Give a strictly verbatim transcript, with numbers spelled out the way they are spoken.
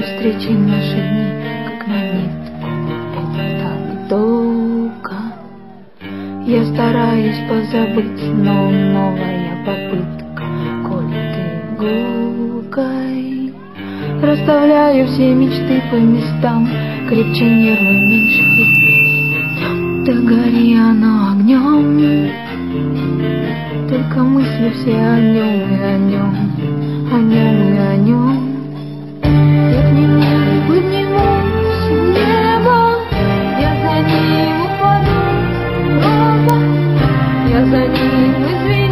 встречи наши дни, как на нитку. Это так долго. Я стараюсь позабыть, но новая попытка колет иголкой. Расставляю все мечты по местам, крепче нервы, меньше их. Да гори оно огнем, только мысли все о нем и о нем, о нем и о нем. Я к нему поднимусь в небо, я за ним упаду в гроб, я за ним извинюсь.